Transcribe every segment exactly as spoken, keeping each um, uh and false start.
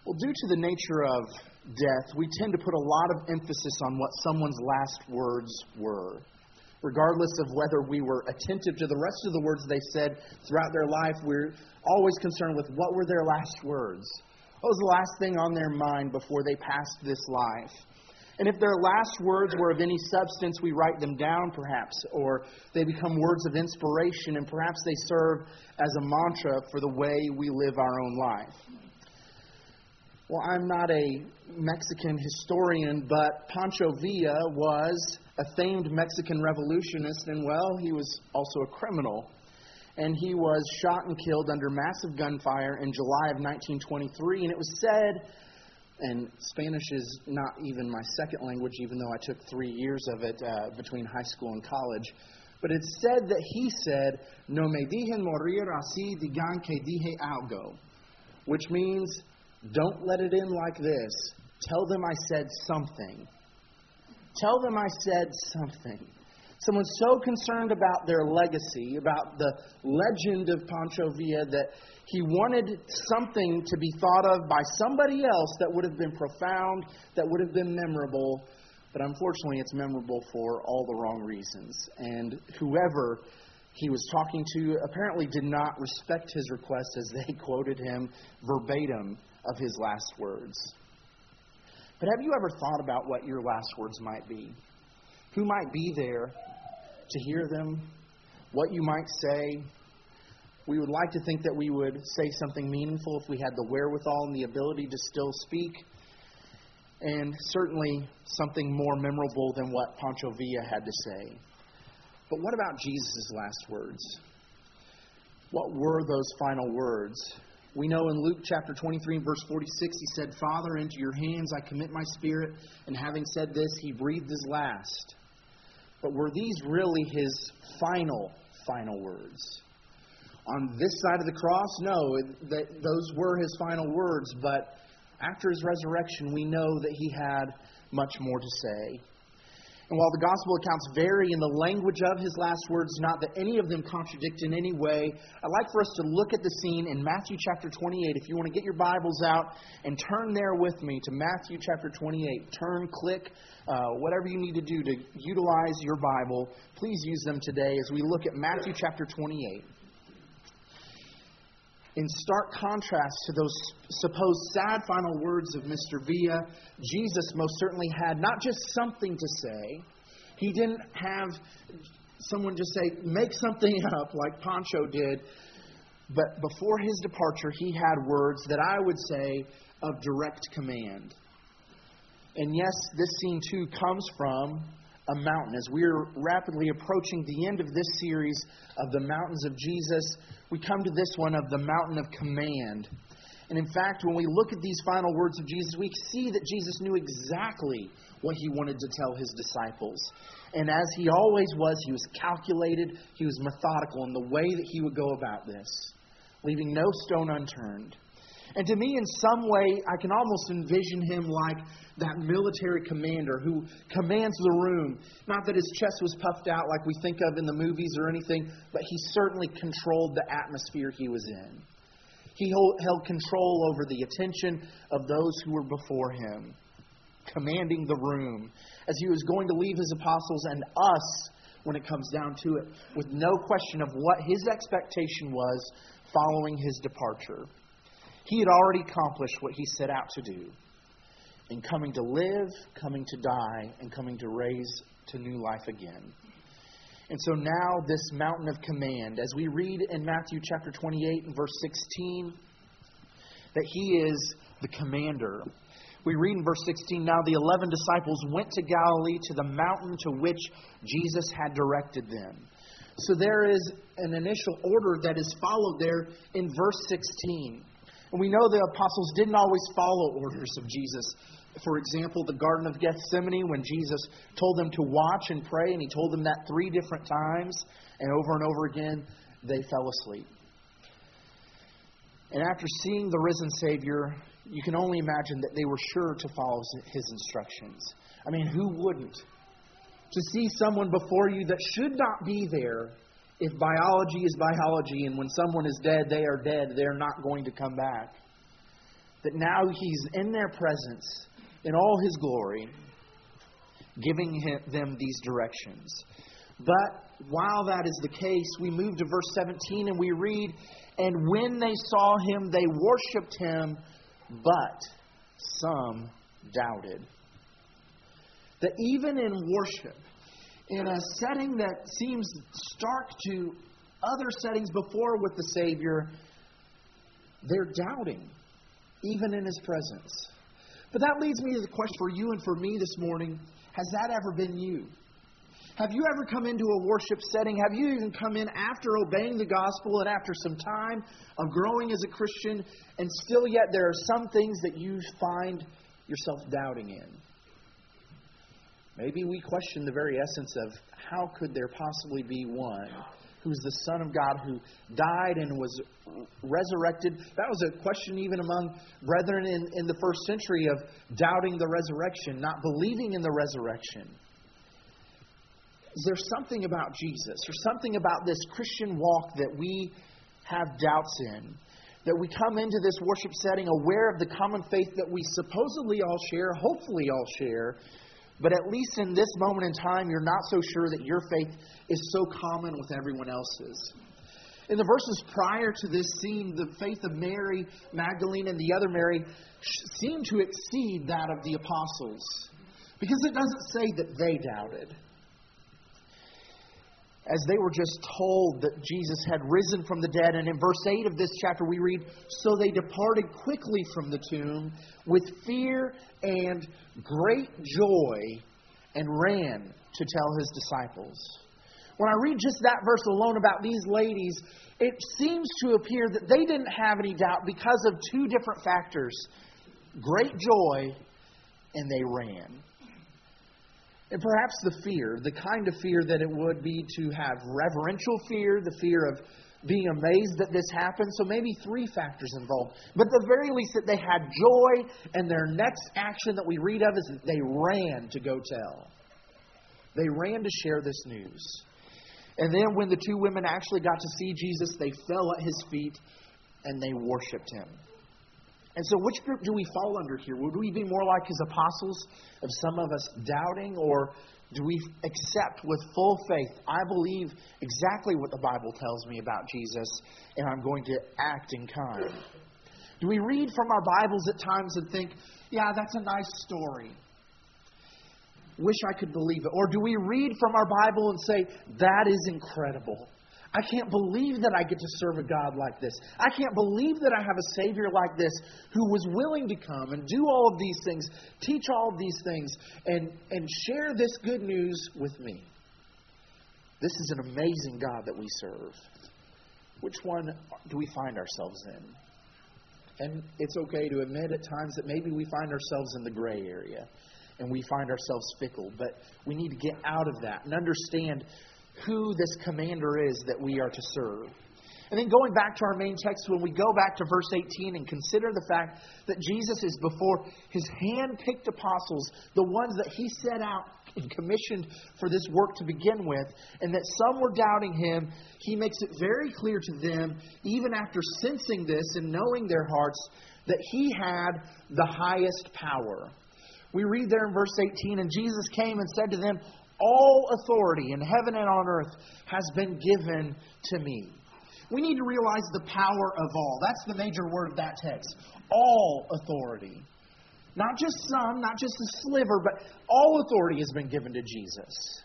Well, due to the nature of death, we tend to put a lot of emphasis on what someone's last words were. Regardless of whether we were attentive to the rest of the words they said throughout their life, we're always concerned with what were their last words. What was the last thing on their mind before they passed this life? And if their last words were of any substance, we write them down perhaps, or they become words of inspiration, and perhaps they serve as a mantra for the way we live our own life. Well, I'm not a Mexican historian, but Pancho Villa was a famed Mexican revolutionist, and, well, he was also a criminal. And he was shot and killed under massive gunfire in July of nineteen twenty-three, and it was said, and Spanish is not even my second language, even though I took three years of it uh, between high school and college, but it's said that he said, "No me dejen morir así, digan que dije algo," which means, don't let it in like this. Tell them I said something. Tell them I said something. Someone so concerned about their legacy, about the legend of Pancho Villa, that he wanted something to be thought of by somebody else that would have been profound, that would have been memorable. But unfortunately, it's memorable for all the wrong reasons. And whoever he was talking to apparently did not respect his request as they quoted him verbatim of his last words. But have you ever thought about what your last words might be? Who might be there to hear them? What you might say? We would like to think that we would say something meaningful if we had the wherewithal and the ability to still speak. And certainly something more memorable than what Pancho Villa had to say. But what about Jesus' last words? What were those final words? We know in Luke chapter twenty-three, verse forty-six, he said, "Father, into your hands I commit my spirit." And having said this, he breathed his last. But were these really his final, final words? On this side of the cross, no, that those were his final words. But after his resurrection, we know that he had much more to say. And while the gospel accounts vary in the language of his last words, not that any of them contradict in any way, I'd like for us to look at the scene in Matthew chapter twenty-eight. If you want to get your Bibles out and turn there with me to Matthew chapter twenty-eight. Turn, click, uh, whatever you need to do to utilize your Bible. Please use them today as we look at Matthew chapter twenty-eight. In stark contrast to those supposed sad final words of Mister Villa, Jesus most certainly had not just something to say. He didn't have someone just say, make something up like Pancho did. But before his departure, he had words that I would say of direct command. And yes, this scene too comes from a mountain. As we're rapidly approaching the end of this series of the mountains of Jesus, we come to this one of the mountain of command. And in fact, when we look at these final words of Jesus, we see that Jesus knew exactly what he wanted to tell his disciples. And as he always was, he was calculated, he was methodical in the way that he would go about this, leaving no stone unturned. And to me, in some way, I can almost envision him like that military commander who commands the room. Not that his chest was puffed out like we think of in the movies or anything, but he certainly controlled the atmosphere he was in. He held control over the attention of those who were before him, commanding the room as he was going to leave his apostles and us, when it comes down to it, with no question of what his expectation was following his departure. He had already accomplished what he set out to do in coming to live, coming to die, and coming to raise to new life again. And so now this mountain of command, as we read in Matthew chapter twenty-eight and verse sixteen, that he is the commander. We read in verse sixteen, "Now the eleven disciples went to Galilee to the mountain to which Jesus had directed them." So there is an initial order that is followed there in verse sixteen. And we know the apostles didn't always follow orders of Jesus. For example, the Garden of Gethsemane, when Jesus told them to watch and pray, and he told them that three different times, and over and over again, they fell asleep. And after seeing the risen Savior, you can only imagine that they were sure to follow his instructions. I mean, who wouldn't? To see someone before you that should not be there. If biology is biology, and when someone is dead, they are dead, they're not going to come back. that now He's in their presence in all His glory, giving him, them these directions. But while that is the case, we move to verse seventeen and we read, "And when they saw Him, they worshipped Him, but some doubted." That even in worship, in a setting that seems stark to other settings before with the Savior, they're doubting, even in His presence. But that leads me to the question for you and for me this morning. Has that ever been you? Have you ever come into a worship setting? Have you even come in after obeying the gospel and after some time of growing as a Christian, and still yet there are some things that you find yourself doubting in? Maybe we question the very essence of how could there possibly be one who's the Son of God, who died and was resurrected. That was a question even among brethren in, in the first century of doubting the resurrection, not believing in the resurrection. Is there something about Jesus, or something about this Christian walk that we have doubts in? That we come into this worship setting aware of the common faith that we supposedly all share, hopefully all share, but at least in this moment in time, you're not so sure that your faith is so common with everyone else's. In the verses prior to this scene, the faith of Mary Magdalene and the other Mary seem to exceed that of the apostles, because it doesn't say that they doubted. As they were just told that Jesus had risen from the dead. And in verse eight of this chapter we read, "So they departed quickly from the tomb with fear and great joy and ran to tell His disciples." When I read just that verse alone about these ladies, it seems to appear that they didn't have any doubt because of two different factors. Great joy and they ran. And perhaps the fear, the kind of fear that it would be to have reverential fear, the fear of being amazed that this happened. So maybe three factors involved. But at the very least that they had joy, and their next action that we read of is that they ran to go tell. They ran to share this news. And then when the two women actually got to see Jesus, they fell at His feet and they worshipped Him. And so which group do we fall under here? Would we be more like His apostles, of some of us doubting, or do we accept with full faith, I believe exactly what the Bible tells me about Jesus, and I'm going to act in kind? Do we read from our Bibles at times and think, yeah, that's a nice story. Wish I could believe it. Or do we read from our Bible and say, that is incredible. I can't believe that I get to serve a God like this. I can't believe that I have a Savior like this who was willing to come and do all of these things, teach all of these things, and, and share this good news with me. This is an amazing God that we serve. Which one do we find ourselves in? And it's okay to admit at times that maybe we find ourselves in the gray area and we find ourselves fickle, but we need to get out of that and understand who this commander is that we are to serve. And then going back to our main text, when we go back to verse eighteen and consider the fact that Jesus is before His hand-picked apostles, the ones that He set out and commissioned for this work to begin with, and that some were doubting Him, He makes it very clear to them, even after sensing this and knowing their hearts, that He had the highest power. We read there in verse eighteen, "And Jesus came and said to them, all authority in heaven and on earth has been given to me." We need to realize the power of all. That's the major word of that text. All authority. Not just some, not just a sliver, but all authority has been given to Jesus.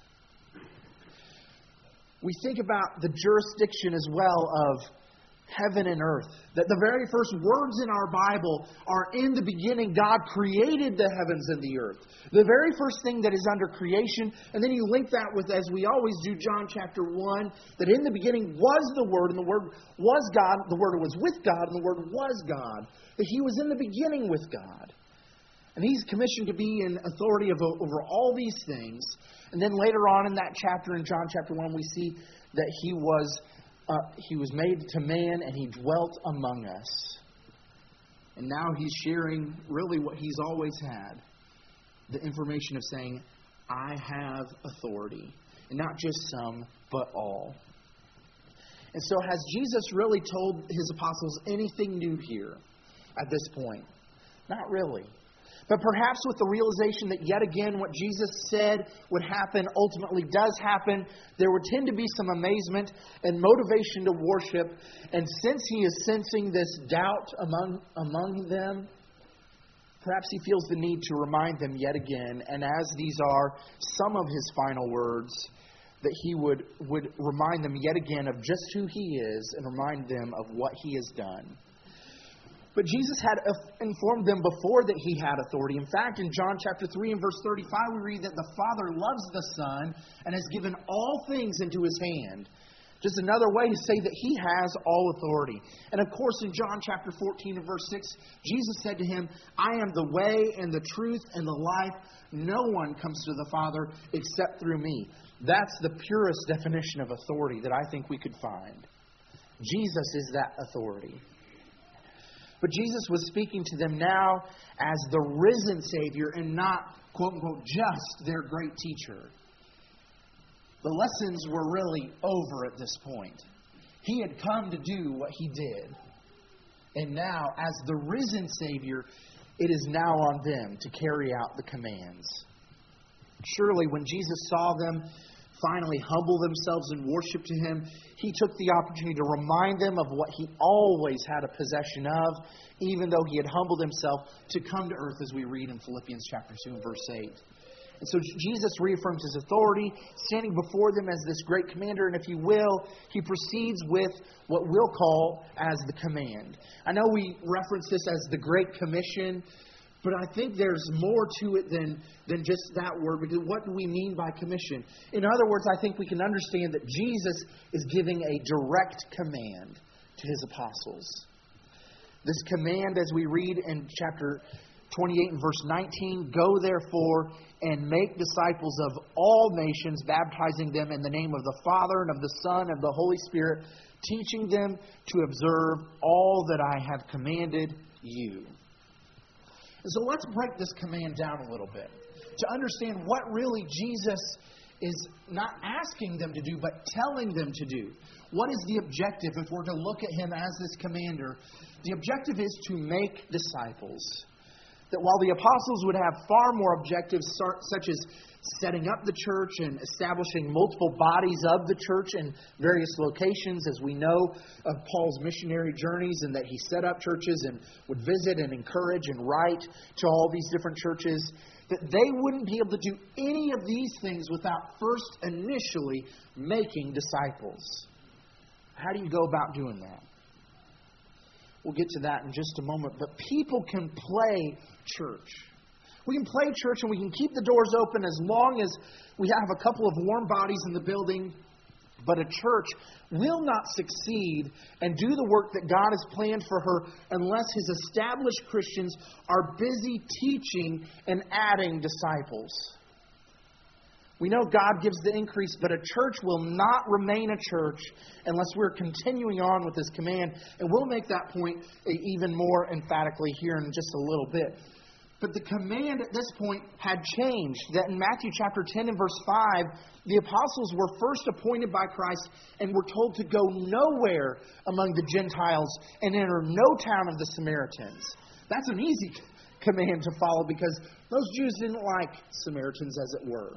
We think about the jurisdiction as well of heaven and earth. That the very first words in our Bible are, in the beginning, God created the heavens and the earth. The very first thing that is under creation. And then you link that with, as we always do, John chapter one, that in the beginning was the Word, and the Word was God, the Word was with God, and the Word was God. That He was in the beginning with God. And He's commissioned to be in authority of, over all these things. And then later on in that chapter, in John chapter one, we see that He was Uh, he was made to man and He dwelt among us. And now He's sharing really what He's always had. The information of saying, I have authority. And not just some, but all. And so has Jesus really told His apostles anything new here at this point? Not really. But perhaps with the realization that yet again what Jesus said would happen ultimately does happen, there would tend to be some amazement and motivation to worship. And since he is sensing this doubt among, among them, perhaps he feels the need to remind them yet again, and as these are some of his final words, that he would, would remind them yet again of just who he is and remind them of what he has done. But Jesus had informed them before that he had authority. In fact, in John chapter three and verse thirty-five, we read that the Father loves the Son and has given all things into his hand. Just another way to say that he has all authority. And of course, in John chapter fourteen and verse six, Jesus said to him, I am the way and the truth and the life. No one comes to the Father except through me. That's the purest definition of authority that I think we could find. Jesus is that authority. But Jesus was speaking to them now as the risen Savior and not, quote unquote, just their great teacher. The lessons were really over at this point. He had come to do what he did. And now, as the risen Savior, it is now on them to carry out the commands. Surely, when Jesus saw them finally humble themselves in worship to him, he took the opportunity to remind them of what he always had a possession of, even though he had humbled himself to come to earth, as we read in Philippians chapter two and verse eight. And so Jesus reaffirms his authority, standing before them as this great commander. And if you will, he proceeds with what we'll call as the command. I know we reference this as the Great Commission, but I think there's more to it than, than just that word. Because what do we mean by commission? In other words, I think we can understand that Jesus is giving a direct command to his apostles. This command, as we read in chapter twenty-eight and verse nineteen, go therefore and make disciples of all nations, baptizing them in the name of the Father and of the Son and of the Holy Spirit, teaching them to observe all that I have commanded you. And so let's break this command down a little bit to understand what really Jesus is not asking them to do, but telling them to do. What is the objective if we're to look at him as this commander? The objective is to make disciples. That while the apostles would have far more objectives, such as setting up the church and establishing multiple bodies of the church in various locations, as we know of Paul's missionary journeys, and that he set up churches and would visit and encourage and write to all these different churches, that they wouldn't be able to do any of these things without first initially making disciples. How do you go about doing that? We'll get to that in just a moment. But people can play church. We can play church and we can keep the doors open as long as we have a couple of warm bodies in the building. But a church will not succeed and do the work that God has planned for her unless his established Christians are busy teaching and adding disciples. We know God gives the increase, but a church will not remain a church unless we're continuing on with this command. And we'll make that point even more emphatically here in just a little bit. But the command at this point had changed. That in Matthew chapter ten and verse five, the apostles were first appointed by Christ and were told to go nowhere among the Gentiles and enter no town of the Samaritans. That's an easy command to follow because those Jews didn't like Samaritans, as it were.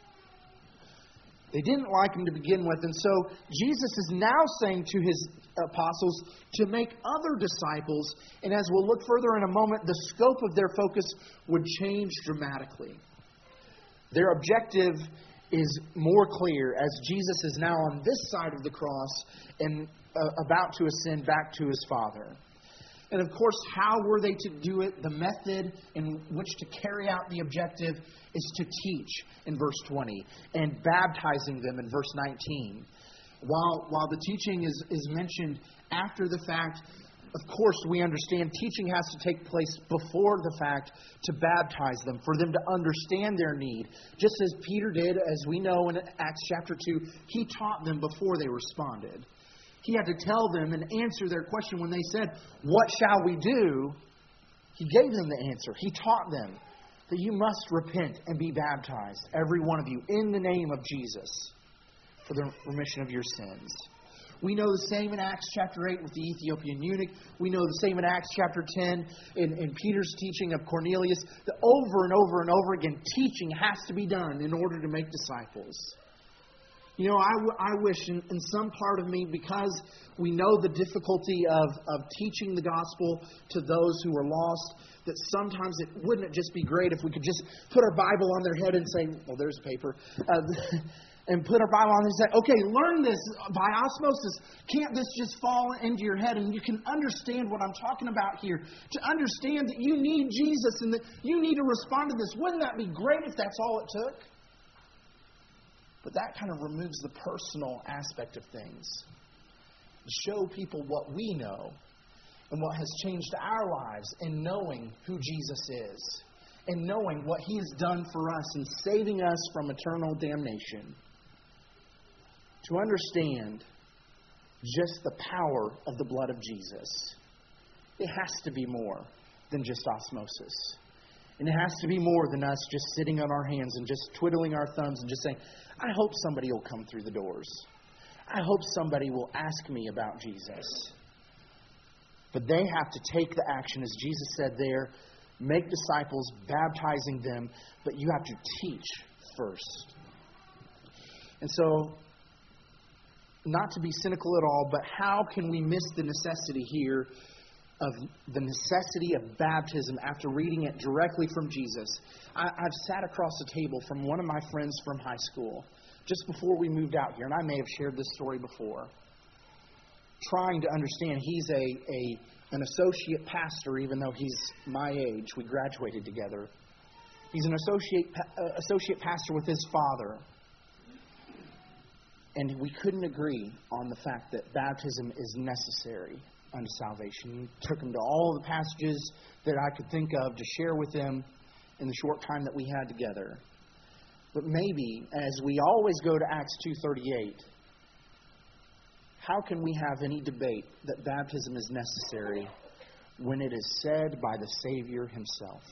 They didn't like him to begin with. And so Jesus is now saying to his apostles to make other disciples. And as we'll look further in a moment, the scope of their focus would change dramatically. Their objective is more clear as Jesus is now on this side of the cross and uh, about to ascend back to his Father. And of course, how were they to do it? The method in which to carry out the objective is to teach in verse twenty and baptizing them in verse nineteen. While, while the teaching is, is mentioned after the fact, of course we understand teaching has to take place before the fact to baptize them, for them to understand their need. Just as Peter did, as we know in Acts chapter two, he taught them before they responded. He had to tell them and answer their question when they said, "What shall we do?" He gave them the answer. He taught them that you must repent and be baptized, every one of you, in the name of Jesus, for the remission of your sins. We know the same in Acts chapter eight with the Ethiopian eunuch. We know the same in Acts chapter ten in, in Peter's teaching of Cornelius. That over and over and over again, teaching has to be done in order to make disciples. You know, I, w- I wish in, in some part of me, because we know the difficulty of, of teaching the gospel to those who are lost, that sometimes it wouldn't it just be great if we could just put our Bible on their head and say, well, there's a paper, uh, and put our Bible on and say, okay, learn this by osmosis. Can't this just fall into your head and you can understand what I'm talking about here? To understand that you need Jesus and that you need to respond to this. Wouldn't that be great if that's all it took? But that kind of removes the personal aspect of things. Show people what we know and what has changed our lives in knowing who Jesus is and knowing what He has done for us in saving us from eternal damnation. To understand just the power of the blood of Jesus, it has to be more than just osmosis. And it has to be more than us just sitting on our hands and just twiddling our thumbs and just saying, I hope somebody will come through the doors. I hope somebody will ask me about Jesus. But they have to take the action, as Jesus said there, make disciples, baptizing them, but you have to teach first. And so, not to be cynical at all, but how can we miss the necessity here of the necessity of baptism after reading it directly from Jesus? I, I've sat across the table from one of my friends from high school just before we moved out here, and I may have shared this story before, trying to understand. He's a, a an associate pastor, even though he's my age. We graduated together. He's an associate uh, associate pastor with his father. And we couldn't agree on the fact that baptism is necessary unto salvation. He took him to all the passages that I could think of to share with him in the short time that we had together. But maybe, as we always go to Acts two thirty-eight, how can we have any debate that baptism is necessary when it is said by the Savior Himself,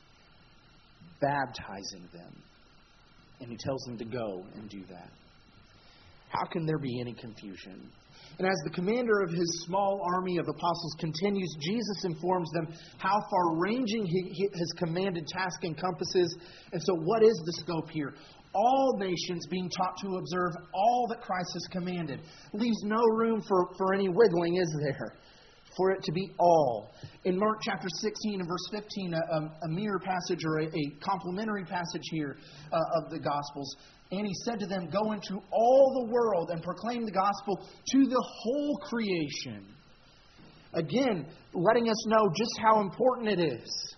baptizing them? And He tells them to go and do that. How can there be any confusion? And as the commander of His small army of apostles continues, Jesus informs them how far-ranging His commanded task encompasses. And so what is the scope here? All nations being taught to observe all that Christ has commanded. Leaves no room for, for any wiggling, is there? For it to be all. In Mark chapter sixteen and verse fifteen, a, a mirror passage or a, a complementary passage here uh, of the Gospels. And He said to them, go into all the world and proclaim the gospel to the whole creation. Again, letting us know just how important it is.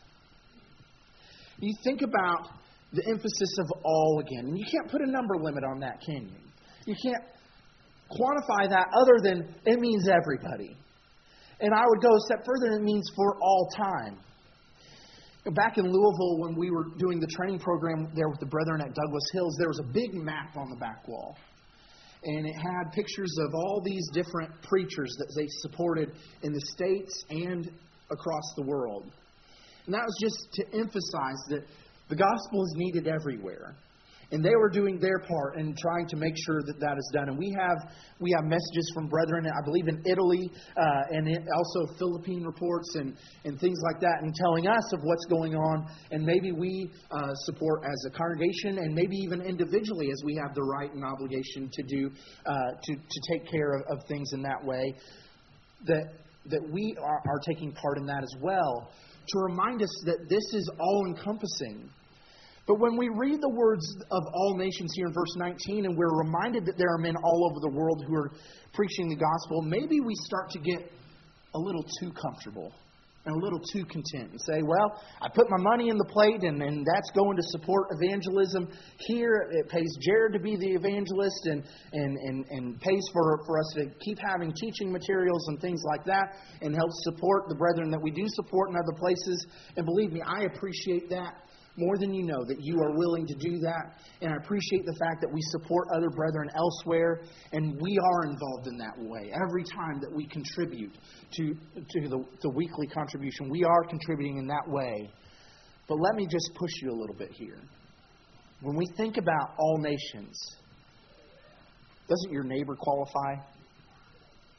You think about the emphasis of all again. And you can't put a number limit on that, can you? You can't quantify that other than it means everybody. And I would go a step further, it means for all time. Back in Louisville, when we were doing the training program there with the brethren at Douglas Hills, there was a big map on the back wall. And it had pictures of all these different preachers that they supported in the States and across the world. And that was just to emphasize that the gospel is needed everywhere. And they were doing their part in trying to make sure that that is done. And we have we have messages from brethren, I believe in Italy, uh, and it also Philippine reports and, and things like that, and telling us of what's going on. And maybe we uh, support as a congregation, and maybe even individually, as we have the right and obligation to do uh, to to take care of, of things in that way. That that we are, are taking part in that as well, to remind us that this is all encompassing. But when we read the words of all nations here in verse nineteen, and we're reminded that there are men all over the world who are preaching the gospel, maybe we start to get a little too comfortable and a little too content and say, well, I put my money in the plate and, and that's going to support evangelism. Here it pays Jared to be the evangelist and, and, and, and pays for, for us to keep having teaching materials and things like that, and helps support the brethren that we do support in other places. And believe me, I appreciate that more than you know, that you are willing to do that. And I appreciate the fact that we support other brethren elsewhere, and we are involved in that way. Every time that we contribute to, to the, the weekly contribution, we are contributing in that way. But let me just push you a little bit here. When we think about all nations, doesn't your neighbor qualify?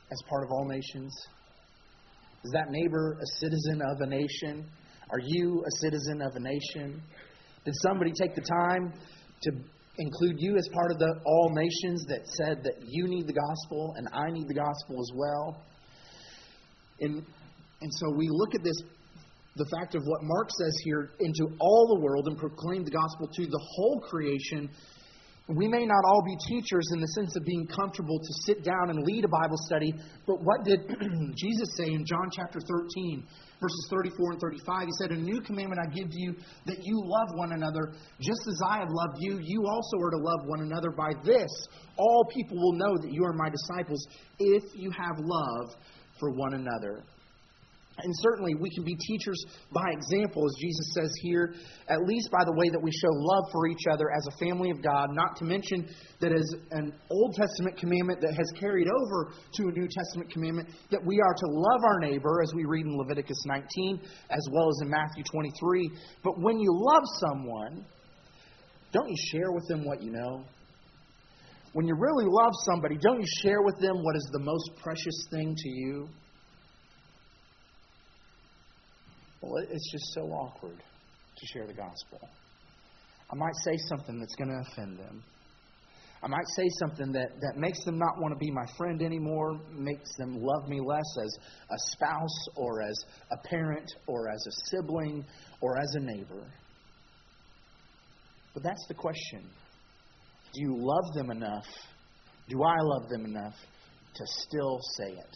as part of all nations? Is that neighbor a citizen of a nation? Are you a citizen of a nation? Did somebody take the time to include you as part of the all nations that said that you need the gospel and I need the gospel as well? And, and so we look at this, the fact of what Mark says here, into all the world and proclaim the gospel to the whole creation. We may not all be teachers in the sense of being comfortable to sit down and lead a Bible study, but what did Jesus say in John chapter thirteen, verses thirty-four and thirty-five? He said, "A new commandment I give to you, that you love one another, just as I have loved you. You also are to love one another. By this, all people will know that you are my disciples, if you have love for one another." And certainly we can be teachers by example, as Jesus says here, at least by the way that we show love for each other as a family of God, not to mention that as an Old Testament commandment that has carried over to a New Testament commandment, that we are to love our neighbor, as we read in Leviticus nineteen, as well as in Matthew twenty-three. But when you love someone, don't you share with them what you know? When you really love somebody, don't you share with them what is the most precious thing to you? Well, it's just so awkward to share the gospel. I might say something that's going to offend them. I might say something that, that makes them not want to be my friend anymore, makes them love me less as a spouse or as a parent or as a sibling or as a neighbor. But that's the question. Do you love them enough? Do I love them enough to still say it?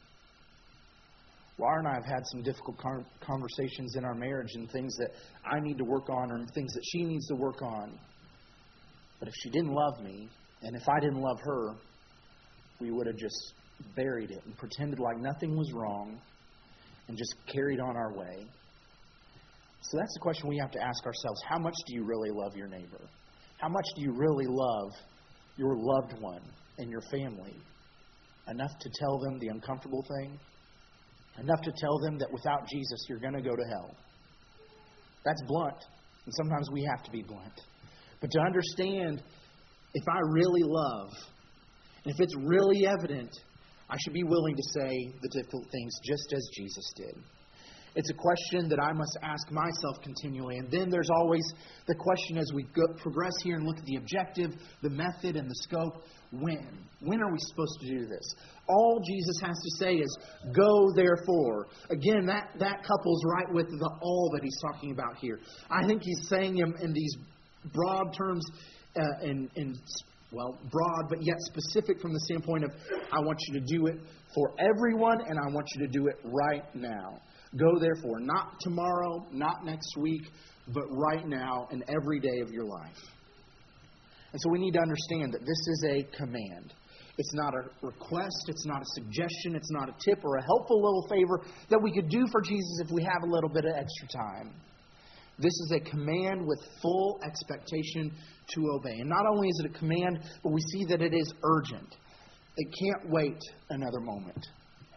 Laura and I have had some difficult conversations in our marriage and things that I need to work on or things that she needs to work on. But if she didn't love me, and if I didn't love her, we would have just buried it and pretended like nothing was wrong and just carried on our way. So that's the question we have to ask ourselves. How much do you really love your neighbor? How much do you really love your loved one and your family? Enough to tell them the uncomfortable thing? Enough to tell them that without Jesus, you're going to go to hell. That's blunt. And sometimes we have to be blunt. But to understand, if I really love, and if it's really evident, I should be willing to say the difficult things just as Jesus did. It's a question that I must ask myself continually. And then there's always the question as we go, progress here and look at the objective, the method, and the scope. When? When are we supposed to do this? All Jesus has to say is, go therefore. Again, that, that couples right with the all that he's talking about here. I think he's saying them in these broad terms, uh, in, in well, broad, but yet specific from the standpoint of, I want you to do it for everyone, and I want you to do it right now. Go therefore, not tomorrow, not next week, but right now and every day of your life. And so we need to understand that this is a command. It's not a request. It's not a suggestion. It's not a tip or a helpful little favor that we could do for Jesus if we have a little bit of extra time. This is a command with full expectation to obey. And not only is it a command, but we see that it is urgent. It can't wait another moment.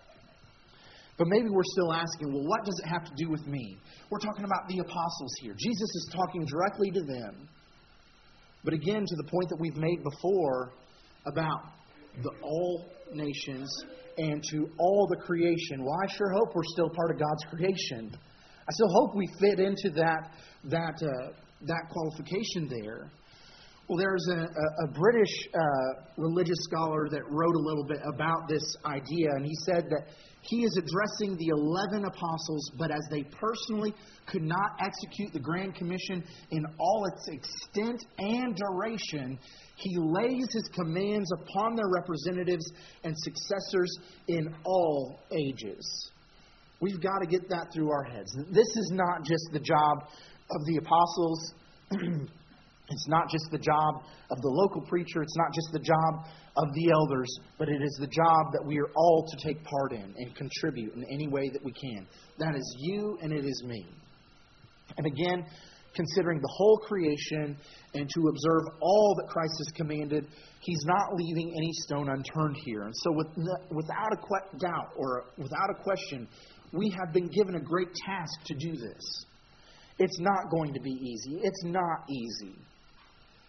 But maybe we're still asking, well, what does it have to do with me? We're talking about the apostles here. Jesus is talking directly to them. But again, to the point that we've made before about the all nations and to all the creation. Well, I sure hope we're still part of God's creation. I still hope we fit into that that uh, that qualification there. Well, there's a, a, a British uh, religious scholar that wrote a little bit about this idea, and he said that he is addressing the eleven apostles, but as they personally could not execute the Grand Commission in all its extent and duration, he lays his commands upon their representatives and successors in all ages. We've got to get that through our heads. This is not just the job of the apostles. It's not just the job of the local preacher. It's not just the job of the elders, but it is the job that we are all to take part in and contribute in any way that we can. That is you and it is me. And again, considering the whole creation and to observe all that Christ has commanded, He's not leaving any stone unturned here. And so with, without a que- doubt or without a question, we have been given a great task to do this. It's not going to be easy. It's not easy.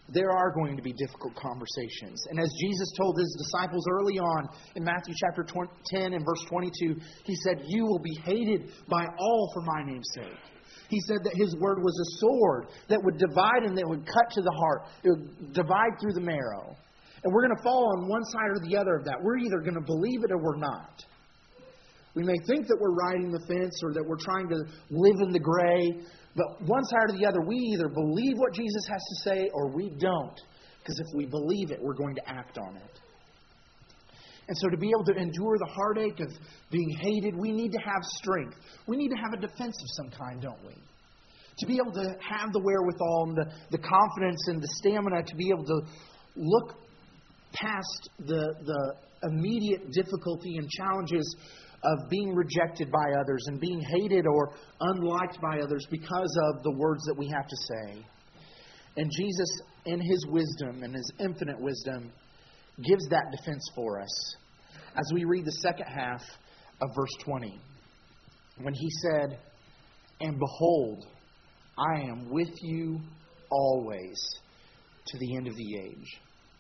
there are going to be difficult conversations. And as Jesus told His disciples early on in Matthew chapter ten and verse twenty-two, He said, "You will be hated by all for my name's sake." He said that His word was a sword that would divide and that would cut to the heart. It would divide through the marrow. And we're going to fall on one side or the other of that. We're either going to believe it or we're not. We may think that we're riding the fence or that we're trying to live in the gray. But one side or the other, we either believe what Jesus has to say or we don't. Because if we believe it, we're going to act on it. And so to be able to endure the heartache of being hated, we need to have strength. We need to have a defense of some kind, don't we? To be able to have the wherewithal and the, the confidence and the stamina to be able to look past the, the immediate difficulty and challenges of being rejected by others and being hated or unliked by others because of the words that we have to say. And Jesus, in His wisdom and His infinite wisdom, gives that defense for us. As we read the second half of verse twenty, when He said, "And behold, I am with you always to the end of the age."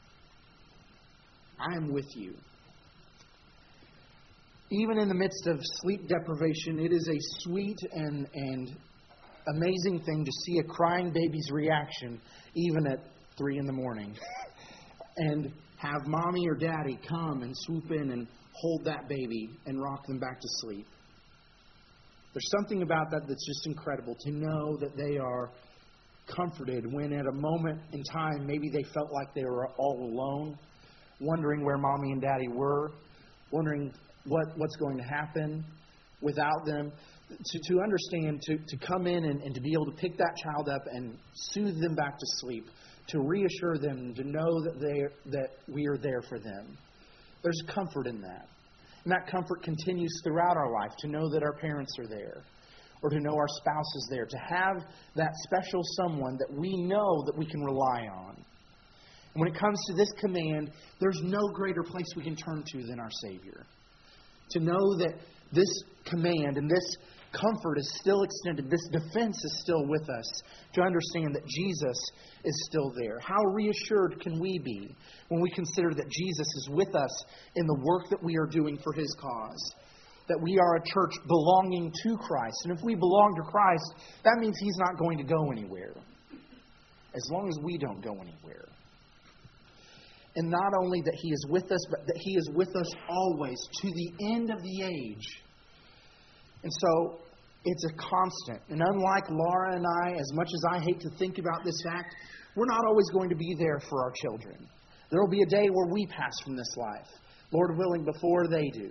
I am with you. Even in the midst of sleep deprivation, it is a sweet and, and amazing thing to see a crying baby's reaction, even at three in the morning. And have mommy or daddy come and swoop in and hold that baby and rock them back to sleep. There's something about that that's just incredible, to know that they are comforted when at a moment in time maybe they felt like they were all alone, wondering where mommy and daddy were, wondering what, what's going to happen without them. To, to understand, to, to come in and, and to be able to pick that child up and soothe them back to sleep, to reassure them, to know that they that we are there for them. There's comfort in that. And that comfort continues throughout our life, to know that our parents are there, or to know our spouse is there, to have that special someone that we know that we can rely on. And when it comes to this command, there's no greater place we can turn to than our Savior. To know that this command and this comfort is still extended, this defense is still with us, to understand that Jesus is still there. How reassured can we be when we consider that Jesus is with us in the work that we are doing for His cause? That we are a church belonging to Christ. And if we belong to Christ, that means He's not going to go anywhere, as long as we don't go anywhere. And not only that He is with us, but that He is with us always, to the end of the age. And so, it's a constant. And unlike Laura and I, as much as I hate to think about this fact, we're not always going to be there for our children. There will be a day where we pass from this life, Lord willing, before they do.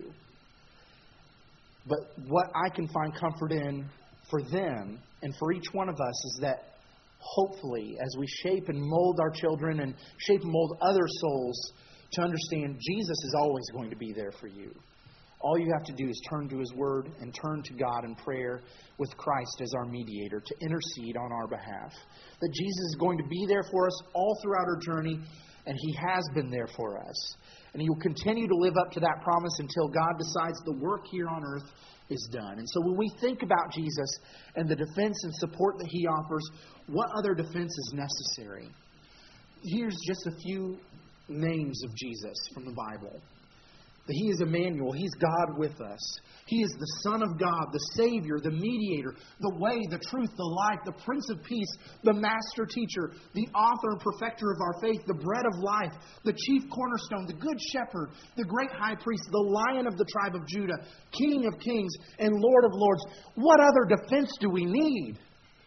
But what I can find comfort in for them and for each one of us is that hopefully, as we shape and mold our children and shape and mold other souls, to understand Jesus is always going to be there for you. All you have to do is turn to His Word and turn to God in prayer with Christ as our mediator to intercede on our behalf. That Jesus is going to be there for us all throughout our journey, and He has been there for us. And He will continue to live up to that promise until God decides the work here on earth is done. And so when we think about Jesus and the defense and support that He offers, what other defense is necessary? Here's just a few names of Jesus from the Bible. That He is Emmanuel. He's God with us. He is the Son of God, the Savior, the Mediator, the way, the truth, the life, the Prince of Peace, the Master Teacher, the Author and Perfecter of our faith, the Bread of Life, the Chief Cornerstone, the Good Shepherd, the Great High Priest, the Lion of the tribe of Judah, King of Kings, and Lord of Lords. What other defense do we need?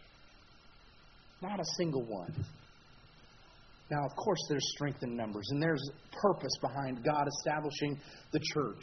Not a single one. Now, of course, there's strength in numbers, and there's purpose behind God establishing the church.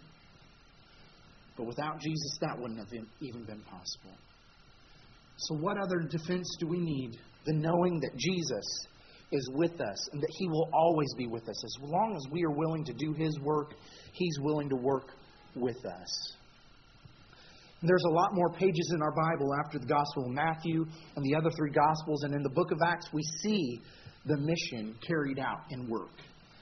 But without Jesus, that wouldn't have been, even been possible. So what other defense do we need than knowing that Jesus is with us and that He will always be with us? As long as we are willing to do His work, He's willing to work with us. And there's a lot more pages in our Bible after the Gospel of Matthew and the other three Gospels. And in the book of Acts, we see the mission carried out in work.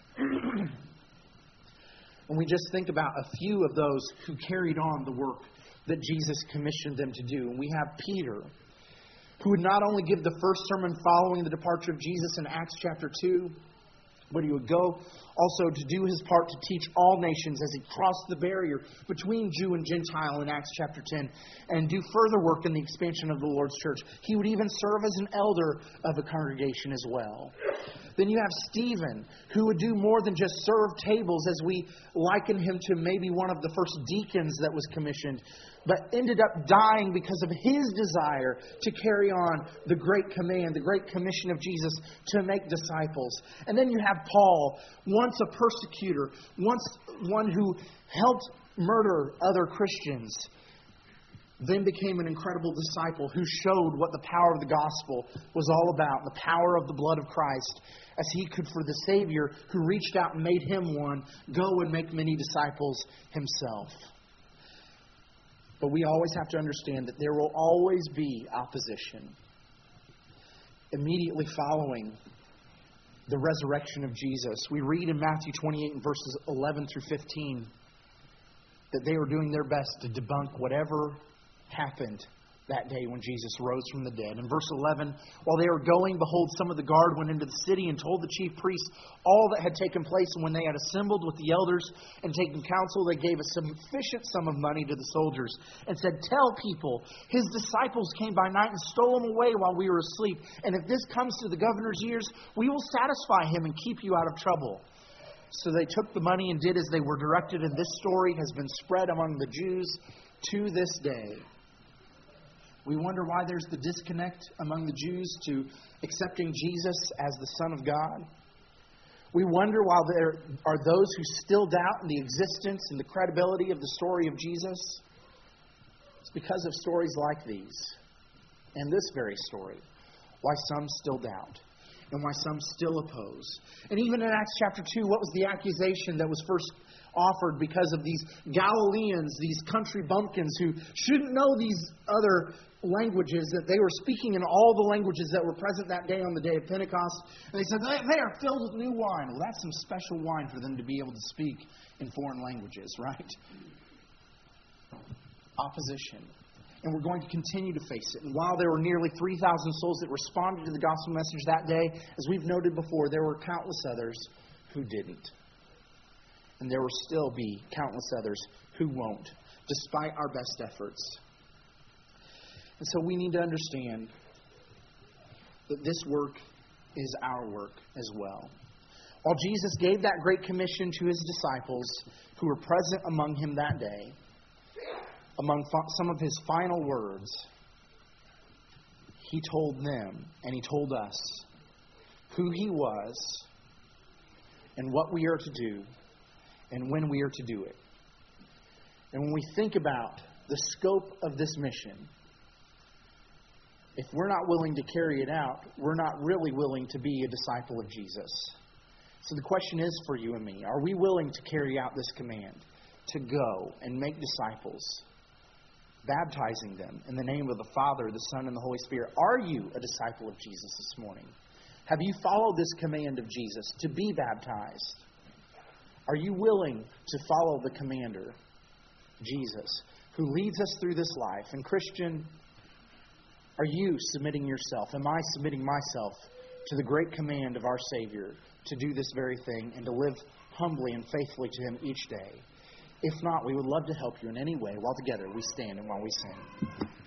And we just think about a few of those who carried on the work that Jesus commissioned them to do. And we have Peter, who would not only give the first sermon following the departure of Jesus in Acts chapter two, but he would go also to do his part to teach all nations as he crossed the barrier between Jew and Gentile in Acts chapter ten, and do further work in the expansion of the Lord's church. He would even serve as an elder of a congregation as well. Then you have Stephen, who would do more than just serve tables, as we liken him to maybe one of the first deacons that was commissioned, but ended up dying because of his desire to carry on the great command, the great commission of Jesus to make disciples. And then you have Paul, once a persecutor, once one who helped murder other Christians, then became an incredible disciple who showed what the power of the gospel was all about, the power of the blood of Christ, as he could, for the Savior who reached out and made him one, go and make many disciples himself. But we always have to understand that there will always be opposition. Immediately following the resurrection of Jesus, we read in Matthew twenty-eight and verses eleven through fifteen that they were doing their best to debunk whatever happened that day when Jesus rose from the dead. In verse eleven, while they were going, behold, some of the guard went into the city and told the chief priests all that had taken place. And when they had assembled with the elders and taken counsel, they gave a sufficient sum of money to the soldiers and said, tell people, his disciples came by night and stole him away while we were asleep. And if this comes to the governor's ears, we will satisfy him and keep you out of trouble. So they took the money and did as they were directed. And this story has been spread among the Jews to this day. We wonder why there's the disconnect among the Jews to accepting Jesus as the Son of God. We wonder why there are those who still doubt in the existence and the credibility of the story of Jesus. It's because of stories like these, and this very story, why some still doubt and why some still oppose. And even in Acts chapter two, what was the accusation that was first offered because of these Galileans, these country bumpkins who shouldn't know these other languages, that they were speaking in all the languages that were present that day on the day of Pentecost. And they said, they, they are filled with new wine. Well, that's some special wine for them to be able to speak in foreign languages, right? Opposition. And we're going to continue to face it. And while there were nearly three thousand souls that responded to the gospel message that day, as we've noted before, there were countless others who didn't. And there will still be countless others who won't, despite our best efforts. And so we need to understand that this work is our work as well. While Jesus gave that great commission to his disciples who were present among him that day, among some of his final words, he told them and he told us who he was and what we are to do and when we are to do it. And when we think about the scope of this mission, if we're not willing to carry it out, we're not really willing to be a disciple of Jesus. So the question is for you and me, are we willing to carry out this command, to go and make disciples, baptizing them in the name of the Father, the Son, and the Holy Spirit? Are you a disciple of Jesus this morning? Have you followed this command of Jesus to be baptized? Are you willing to follow the commander, Jesus, who leads us through this life? And Christian, are you submitting yourself? Am I submitting myself to the great command of our Savior to do this very thing and to live humbly and faithfully to him each day? If not, we would love to help you in any way while together we stand and while we sing.